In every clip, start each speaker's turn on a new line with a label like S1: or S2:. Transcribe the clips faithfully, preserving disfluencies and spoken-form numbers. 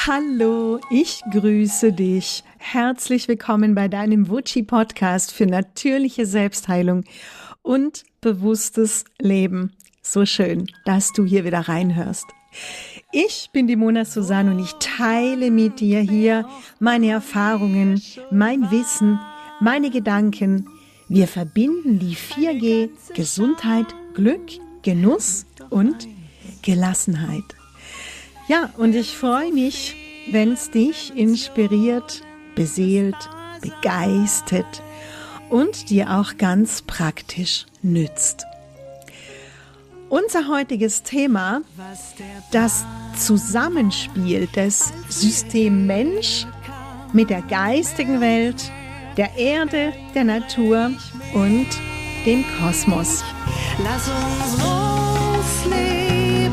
S1: Hallo, ich grüße dich. Herzlich willkommen bei deinem Wutschi-Podcast für natürliche Selbstheilung und bewusstes Leben. So schön, dass du hier wieder reinhörst. Ich bin die Mona Susanne und ich teile mit dir hier meine Erfahrungen, mein Wissen, meine Gedanken. Wir verbinden die vier G: Gesundheit, Glück, Genuss und Gelassenheit. Ja, und ich freue mich, wenn es dich inspiriert, beseelt, begeistert und dir auch ganz praktisch nützt. Unser heutiges Thema, das Zusammenspiel des System Mensch mit der geistigen Welt, der Erde, der Natur und dem Kosmos.
S2: Lass uns losleben.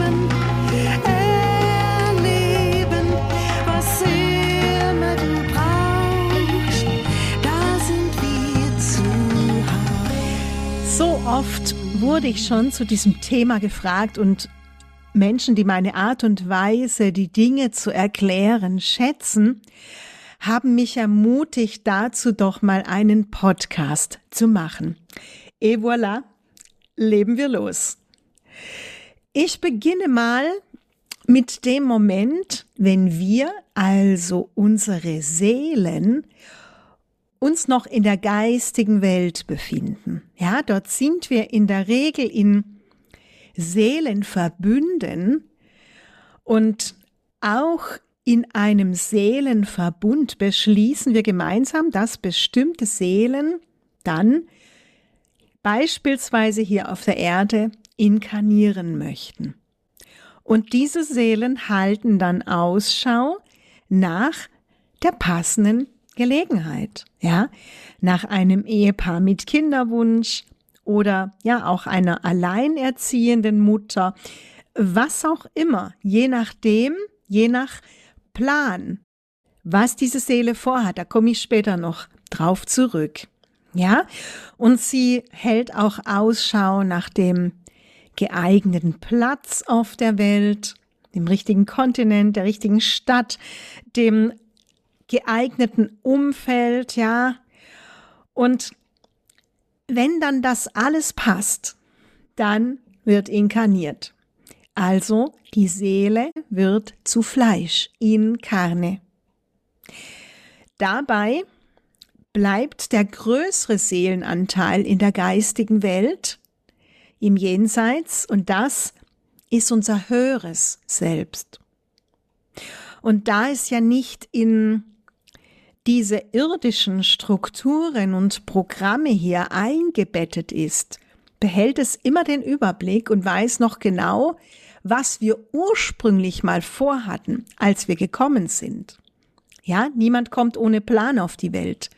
S1: So oft wurde ich schon zu diesem Thema gefragt und Menschen, die meine Art und Weise, die Dinge zu erklären, schätzen, haben mich ermutigt, dazu doch mal einen Podcast zu machen. Et voilà, leben wir los. Ich beginne mal mit dem Moment, wenn wir, also unsere Seelen, uns noch in der geistigen Welt befinden. Ja, dort sind wir in der Regel in Seelenverbünden und auch in einem Seelenverbund beschließen wir gemeinsam, dass bestimmte Seelen dann beispielsweise hier auf der Erde inkarnieren möchten. Und diese Seelen halten dann Ausschau nach der passenden Gelegenheit, ja, nach einem Ehepaar mit Kinderwunsch oder ja auch einer alleinerziehenden Mutter, was auch immer, je nachdem, je nach Plan, was diese Seele vorhat, da komme ich später noch drauf zurück, ja, und sie hält auch Ausschau nach dem geeigneten Platz auf der Welt, dem richtigen Kontinent, der richtigen Stadt, dem geeigneten Umfeld, ja. Und wenn dann das alles passt, dann wird inkarniert. Also die Seele wird zu Fleisch, in Carne. Dabei bleibt der größere Seelenanteil in der geistigen Welt, im Jenseits, und das ist unser höheres Selbst. Und da es ja nicht in diese irdischen Strukturen und Programme hier eingebettet ist, behält es immer den Überblick und weiß noch genau, was wir ursprünglich mal vorhatten, als wir gekommen sind. Ja, niemand kommt ohne Plan auf die Welt.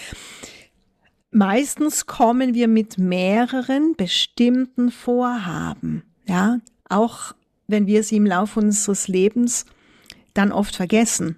S1: Meistens kommen wir mit mehreren bestimmten Vorhaben, ja, auch wenn wir sie im Laufe unseres Lebens dann oft vergessen.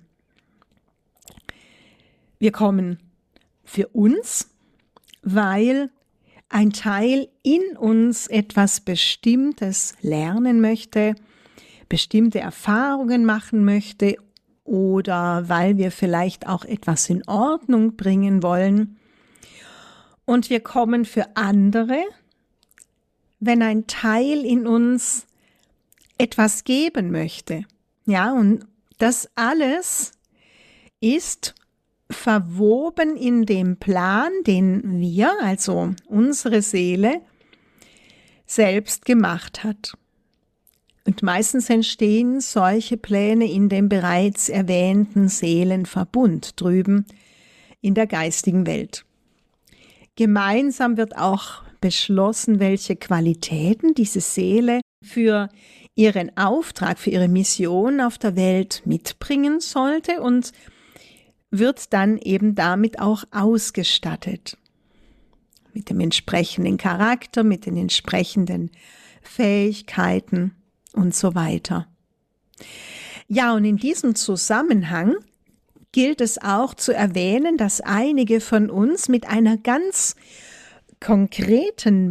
S1: Wir kommen für uns, weil ein Teil in uns etwas Bestimmtes lernen möchte, bestimmte Erfahrungen machen möchte oder weil wir vielleicht auch etwas in Ordnung bringen wollen. Und wir kommen für andere, wenn ein Teil in uns etwas geben möchte. Ja, und das alles ist verwoben in dem Plan, den wir, also unsere Seele, selbst gemacht hat. Und meistens entstehen solche Pläne in dem bereits erwähnten Seelenverbund drüben in der geistigen Welt. Gemeinsam wird auch beschlossen, welche Qualitäten diese Seele für ihren Auftrag, für ihre Mission auf der Welt mitbringen sollte und wird dann eben damit auch ausgestattet. Mit dem entsprechenden Charakter, mit den entsprechenden Fähigkeiten und so weiter. Ja, und in diesem Zusammenhang gilt es auch zu erwähnen, dass einige von uns mit einer ganz konkreten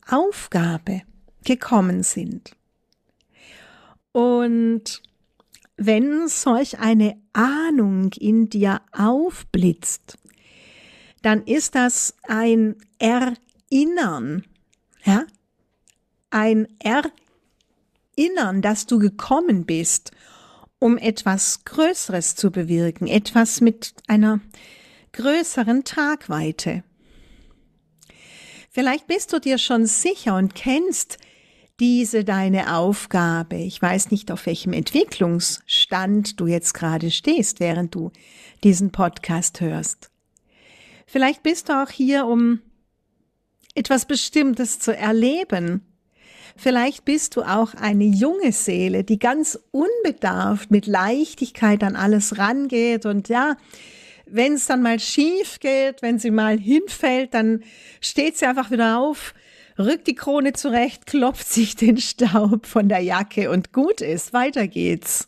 S1: Menschheitsaufgabe gekommen sind. Und wenn solch eine Ahnung in dir aufblitzt, dann ist das ein Erinnern, ja? Ein Erinnern, dass du gekommen bist, um etwas Größeres zu bewirken, etwas mit einer größeren Tragweite. Vielleicht bist du dir schon sicher und kennst diese deine Aufgabe. Ich weiß nicht, auf welchem Entwicklungsstand du jetzt gerade stehst, während du diesen Podcast hörst. Vielleicht bist du auch hier, um etwas Bestimmtes zu erleben. Vielleicht bist du auch eine junge Seele, die ganz unbedarft mit Leichtigkeit an alles rangeht und ja, wenn es dann mal schief geht, wenn sie mal hinfällt, dann steht sie einfach wieder auf, rückt die Krone zurecht, klopft sich den Staub von der Jacke und gut ist, weiter geht's.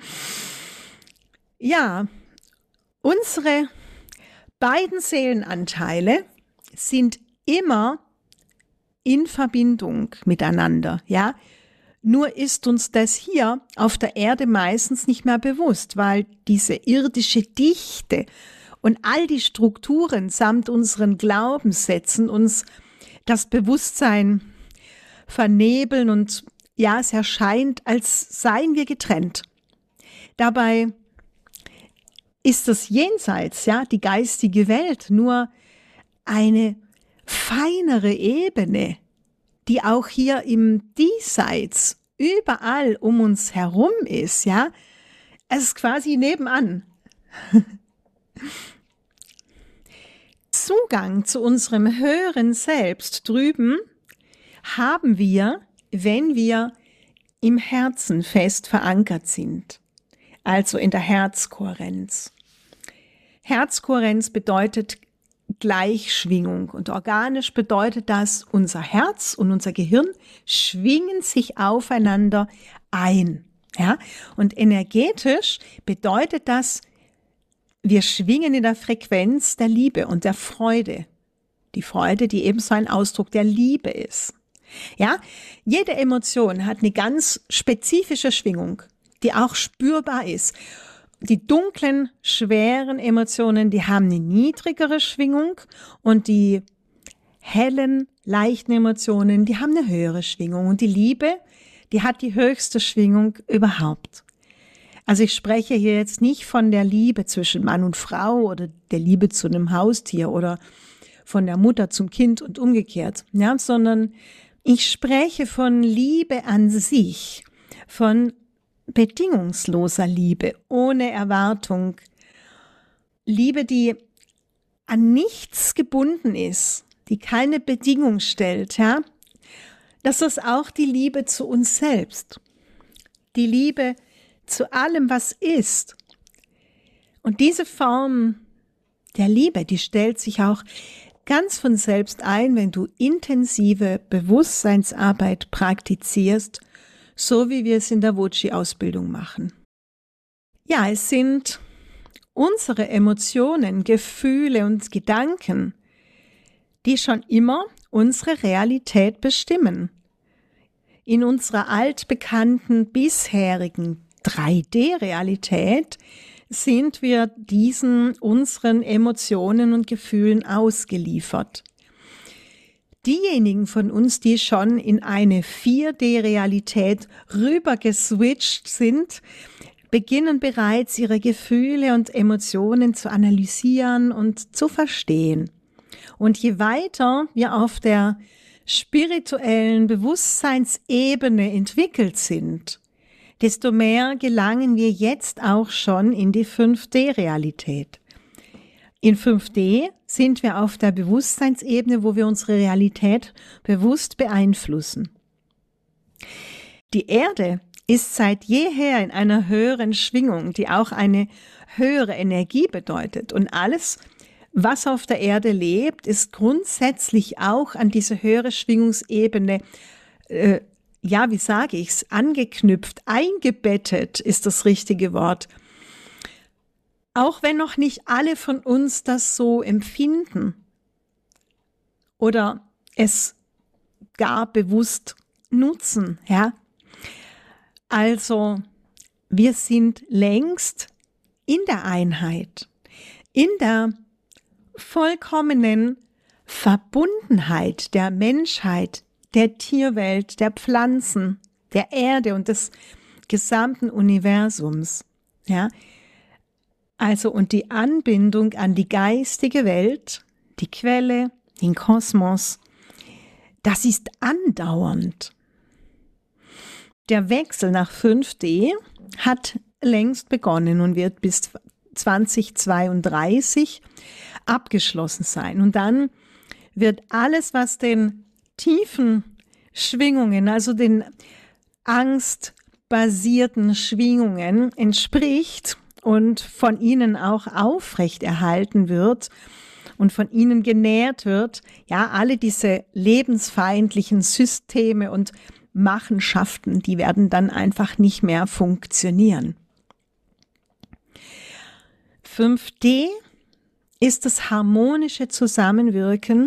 S1: Ja, unsere beiden Seelenanteile sind immer in Verbindung miteinander, ja. Nur ist uns das hier auf der Erde meistens nicht mehr bewusst, weil diese irdische Dichte und all die Strukturen samt unseren Glaubenssätzen uns das Bewusstsein vernebeln und ja, es erscheint, als seien wir getrennt. Dabei ist das Jenseits, ja, die geistige Welt, nur eine feinere Ebene, die auch hier im Diesseits überall um uns herum ist, ja. Es ist quasi nebenan. Zugang zu unserem höheren Selbst drüben haben wir, wenn wir im Herzen fest verankert sind, also in der Herzkohärenz. Herzkohärenz bedeutet Gleichschwingung und organisch bedeutet das, unser Herz und unser Gehirn schwingen sich aufeinander ein. Ja? Und energetisch bedeutet das, wir schwingen in der Frequenz der Liebe und der Freude. Die Freude, die ebenso ein Ausdruck der Liebe ist. Ja? Jede Emotion hat eine ganz spezifische Schwingung, die auch spürbar ist. Die dunklen, schweren Emotionen, die haben eine niedrigere Schwingung und die hellen, leichten Emotionen, die haben eine höhere Schwingung. Und die Liebe, die hat die höchste Schwingung überhaupt. Also ich spreche hier jetzt nicht von der Liebe zwischen Mann und Frau oder der Liebe zu einem Haustier oder von der Mutter zum Kind und umgekehrt, ja, sondern ich spreche von Liebe an sich, von bedingungsloser Liebe, ohne Erwartung. Liebe, die an nichts gebunden ist, die keine Bedingung stellt, ja. Das ist auch die Liebe zu uns selbst. Die Liebe zu allem, was ist. Und diese Form der Liebe, die stellt sich auch ganz von selbst ein, wenn du intensive Bewusstseinsarbeit praktizierst, so wie wir es in der Voci-Ausbildung machen. Ja, es sind unsere Emotionen, Gefühle und Gedanken, die schon immer unsere Realität bestimmen. In unserer altbekannten bisherigen drei D Realität sind wir diesen unseren Emotionen und Gefühlen ausgeliefert. Diejenigen von uns, die schon in eine vier D Realität rübergeswitcht sind, beginnen bereits ihre Gefühle und Emotionen zu analysieren und zu verstehen. Und je weiter wir auf der spirituellen Bewusstseinsebene entwickelt sind, desto mehr gelangen wir jetzt auch schon in die fünf D Realität. In fünf D sind wir auf der Bewusstseinsebene, wo wir unsere Realität bewusst beeinflussen. Die Erde ist seit jeher in einer höheren Schwingung, die auch eine höhere Energie bedeutet. Und alles, was auf der Erde lebt, ist grundsätzlich auch an diese höhere Schwingungsebene, äh, ja, wie sage ich's, angeknüpft, eingebettet ist das richtige Wort. Auch wenn noch nicht alle von uns das so empfinden oder es gar bewusst nutzen, ja. Also, wir sind längst in der Einheit, in der vollkommenen Verbundenheit der Menschheit, der Tierwelt, der Pflanzen, der Erde und des gesamten Universums. Ja? Also und die Anbindung an die geistige Welt, die Quelle, den Kosmos, das ist andauernd. Der Wechsel nach fünf D hat längst begonnen und wird bis zweitausendzweiunddreißig abgeschlossen sein. Und dann wird alles, was den tiefen Schwingungen, also den angstbasierten Schwingungen entspricht und von ihnen auch aufrechterhalten wird und von ihnen genährt wird, ja, alle diese lebensfeindlichen Systeme und Machenschaften, die werden dann einfach nicht mehr funktionieren. fünf D ist das harmonische Zusammenwirken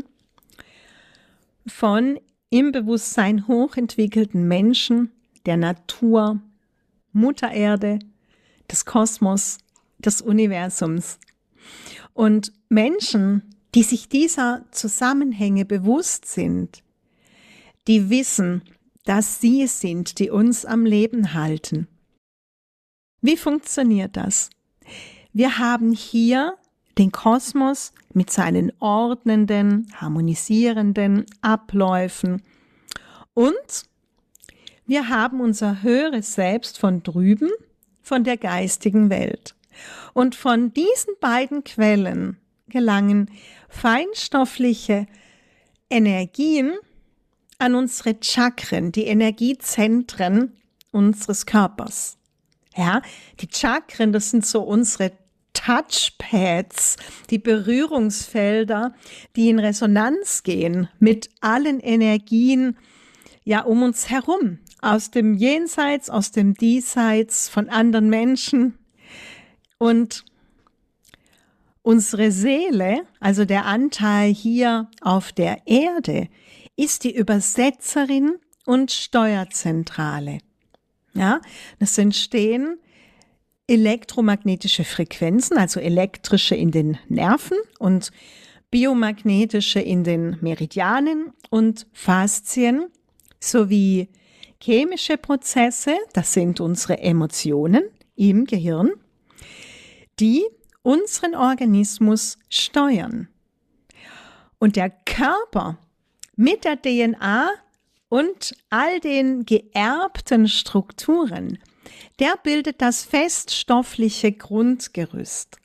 S1: von im Bewusstsein hochentwickelten Menschen, der Natur, Mutter Erde, des Kosmos, des Universums. Und Menschen, die sich dieser Zusammenhänge bewusst sind, die wissen, dass sie es sind, die uns am Leben halten. Wie funktioniert das? Wir haben hier den Kosmos mit seinen ordnenden, harmonisierenden Abläufen und wir haben unser höheres Selbst von drüben, von der geistigen Welt. Und von diesen beiden Quellen gelangen feinstoffliche Energien an unsere Chakren, die Energiezentren unseres Körpers. Ja, die Chakren, das sind so unsere Touchpads, die Berührungsfelder, die in Resonanz gehen mit allen Energien, ja, um uns herum, aus dem Jenseits, aus dem Diesseits, von anderen Menschen. Und unsere Seele, also der Anteil hier auf der Erde, ist die Übersetzerin und Steuerzentrale. Ja, das entstehen elektromagnetische Frequenzen, also elektrische in den Nerven und biomagnetische in den Meridianen und Faszien sowie chemische Prozesse, das sind unsere Emotionen im Gehirn, die unseren Organismus steuern. Und der Körper mit der D N A und all den geerbten Strukturen, der bildet das feststoffliche Grundgerüst.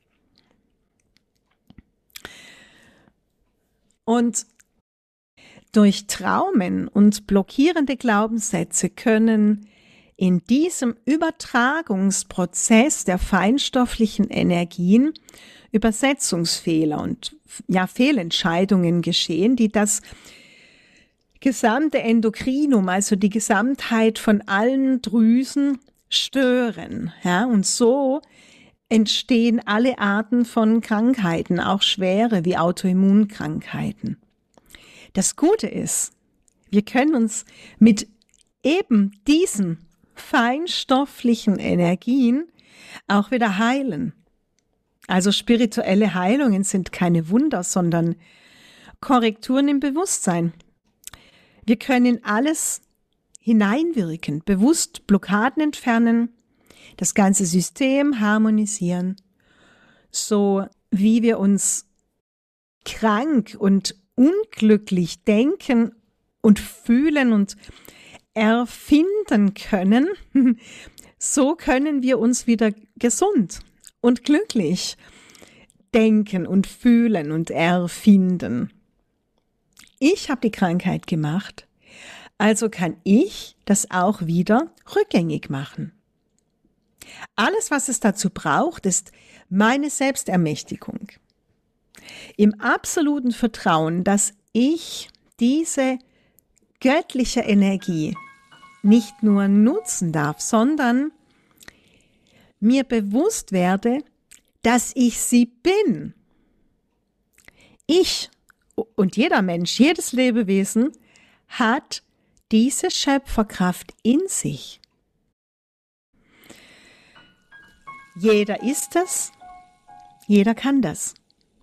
S1: Und durch Traumen und blockierende Glaubenssätze können in diesem Übertragungsprozess der feinstofflichen Energien Übersetzungsfehler und ja, Fehlentscheidungen geschehen, die das gesamte Endokrinum, also die Gesamtheit von allen Drüsen, stören. Ja, und so entstehen alle Arten von Krankheiten, auch schwere wie Autoimmunkrankheiten. Das Gute ist, wir können uns mit eben diesen feinstofflichen Energien auch wieder heilen. Also spirituelle Heilungen sind keine Wunder, sondern Korrekturen im Bewusstsein. Wir können in alles hineinwirken, bewusst Blockaden entfernen, das ganze System harmonisieren, so wie wir uns krank und unglücklich denken und fühlen und erfinden können, so können wir uns wieder gesund und glücklich denken und fühlen und erfinden. Ich habe die Krankheit gemacht, also kann ich das auch wieder rückgängig machen. Alles, was es dazu braucht, ist meine Selbstermächtigung. Im absoluten Vertrauen, dass ich diese göttliche Energie nicht nur nutzen darf, sondern mir bewusst werde, dass ich sie bin. Ich und jeder Mensch, jedes Lebewesen hat diese Schöpferkraft in sich. Jeder ist es, jeder kann das.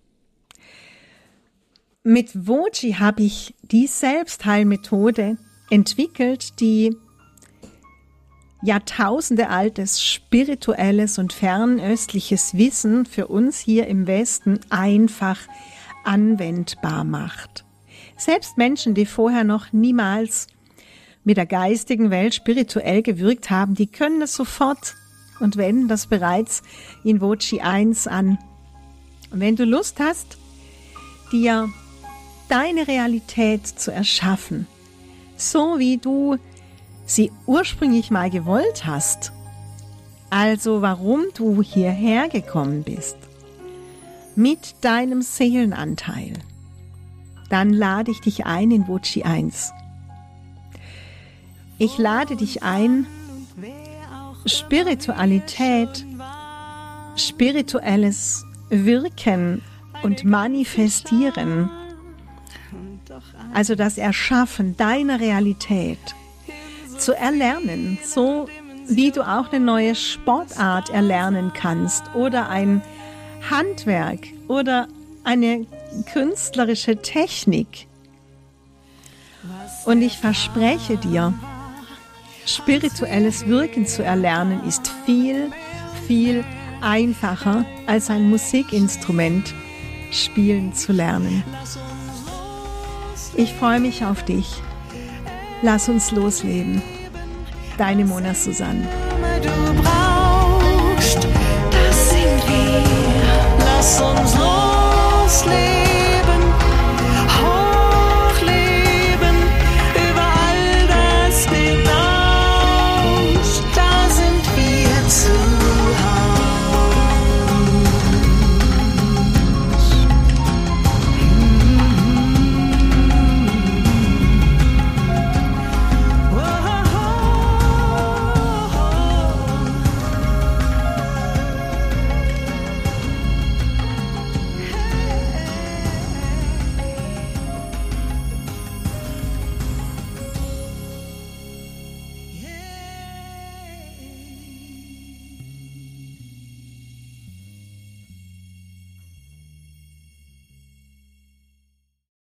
S1: Mit Voci habe ich die Selbstheilmethode entwickelt, die jahrtausendealtes spirituelles und fernöstliches Wissen für uns hier im Westen einfach anwendbar macht. Selbst Menschen, die vorher noch niemals mit der geistigen Welt spirituell gewirkt haben, die können es sofort und wenden das bereits in Voci eins an. Und wenn du Lust hast, dir deine Realität zu erschaffen, so wie du sie ursprünglich mal gewollt hast, also warum du hierher gekommen bist, mit deinem Seelenanteil, dann lade ich dich ein in Voci eins. Ich lade dich ein, Spiritualität, spirituelles Wirken und Manifestieren, also das Erschaffen deiner Realität, zu erlernen, so wie du auch eine neue Sportart erlernen kannst oder ein Handwerk oder eine künstlerische Technik. Und ich verspreche dir, spirituelles Wirken zu erlernen ist viel, viel einfacher als ein Musikinstrument spielen zu lernen. Ich freue mich auf dich. Lass uns losleben. Deine Mona Susanne.